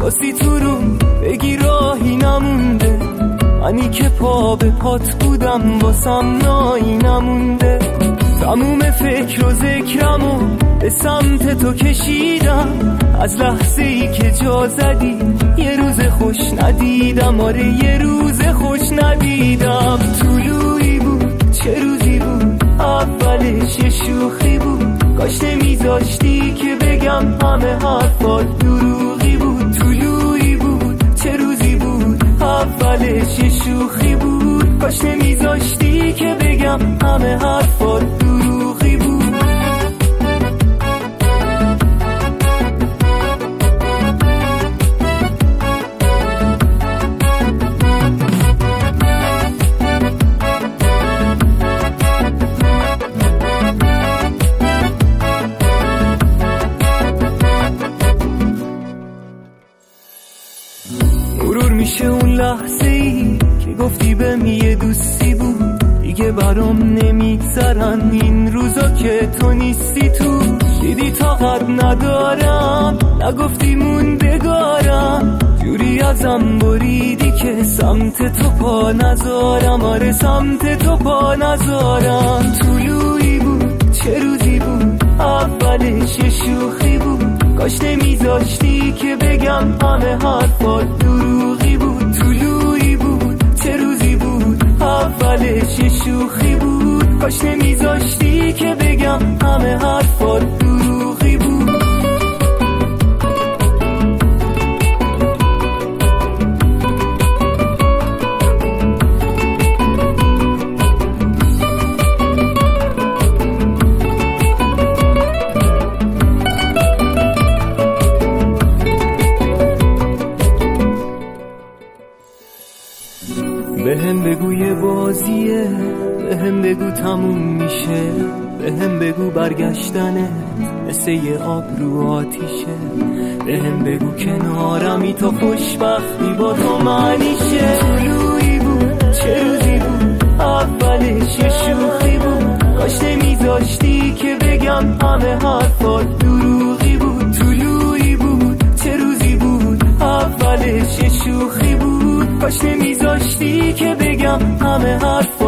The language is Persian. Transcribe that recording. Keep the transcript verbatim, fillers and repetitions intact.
باسی تو رو بگی راهی نمونده، منی که پا به پات بودم واسم نایی نمونده. تموم فکر و ذکرمو به سمت تو کشیدم، از لحظه ای که جا زدی یه روز خوش ندیدم. آره یه روز خوش ندیدم. طلوعی بود چه روزی بود، اولش یه شوخی بود، کاش نمیذاشتی که بگم همه حرفات دروغی بود. طلوعی بود چه روزی بود، اولش یه شوخی بود، کاش نمیذاشتی که بگم همه حرفات دروغی بود. مرور میشه اون لحظه ای که گفتی بهم یه دوستی بود، دیگه برام نمیگذرن این روزا که تو نیستی تو. دیدی طاقت ندارم، نگفتی موندگارم، جوری ازم بریدی که سمت تو پا نذارم. آره سمت تو پا نذارم. طلوعی بود چه روزی بود، اولش یه شوخی بود، کاش نمیذاشتی که بگم همه حرفات دروغی بود. طلوعی بود چه روزی بود، اولش یه شوخی بود، کاش نمیذاشتی که بگم همه حرفات دروغی بود. بهم بگو یه بازیه، بهم بگو تموم میشه، بهم بگو برگشتنه مثل یه آب رو آتیشه، بهم بگو کنارمی تا خوشبختی با تو معنیشه. طلوعی بود چه روزی بود، اولش یه شوخی بود، کاش نمیذاشتی که بگم همه حرفات دروغی بود. طلوعی بود چه روزی بود، اولش یه شوخی بود، کاش نمیذاشتی که بگم همه حرف